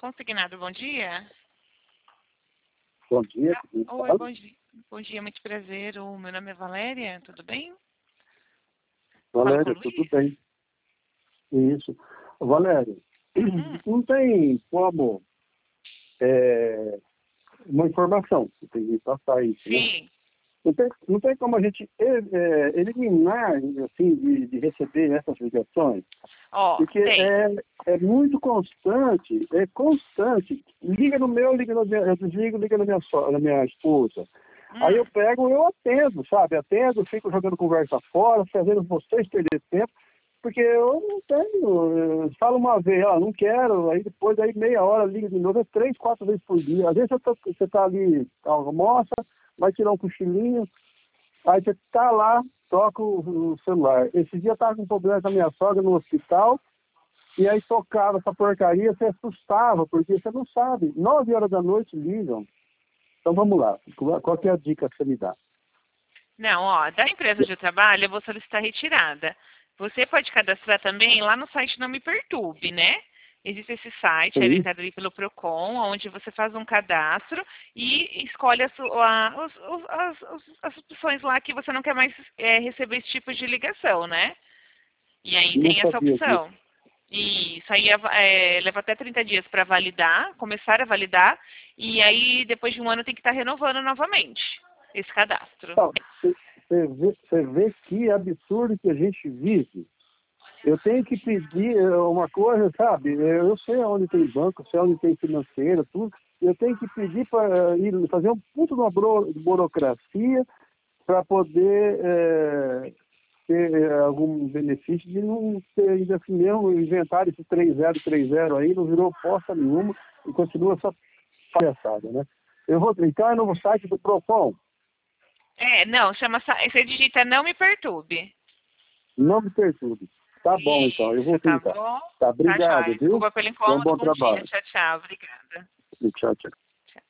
Consignado, bom dia. Bom dia. Oi, bom dia. Bom dia, muito prazer. O meu nome é Valéria, tudo bem? Valéria, tudo bem? Isso. Valéria, não tem como uma informação, você tem que passar isso, né? Sim. Não tem como a gente eliminar, assim, de receber essas ligações, porque Tem. é muito constante, liga no meu, eu desligo, liga na minha esposa. Aí eu pego, eu atendo, sabe? Atendo, fico jogando conversa fora, fazendo vocês perder tempo, porque eu não tenho, eu falo uma vez, não quero, aí depois, aí meia hora, liga de novo, 3, 4 vezes por dia. Às vezes você está ali, almoça, vai tirar um cochilinho, aí você está lá, toca o celular. Esse dia eu estava com um problema com a minha sogra no hospital, e aí tocava essa porcaria, você assustava, porque você não sabe. 9 horas da noite ligam. Então vamos lá, qual que é a dica que você me dá? Não, da empresa de trabalho eu vou solicitar retirada. Você pode cadastrar também lá no site Não Me Perturbe, né? Existe esse site, orientado ali pelo Procon, onde você faz um cadastro e escolhe as opções lá que você não quer mais receber esse tipo de ligação, né? E aí tem essa opção. Isso aí leva até 30 dias para validar, começar a validar, e aí depois de um ano tem que estar renovando novamente esse cadastro. Você vê que absurdo que a gente vive. Eu tenho que pedir uma coisa, sabe? Eu sei onde tem banco, sei onde tem financeira, tudo. Eu tenho que pedir para ir fazer um ponto de uma burocracia para poder ter algum benefício de não ter ainda assim mesmo inventaram esse 3030 aí, não virou porta nenhuma e continua só palhaçada, né? Eu vou entrar no site do Procon. Não, você digita Não Me Perturbe. Não me perturbe. Tá bom, então, eu vou tentar. Tá bom? Tá, obrigado, Tá, viu? Desculpa pelo Então, incômodo, bom bom dia. trabalho. Tchau, tchau. Obrigada. Tchau, tchau.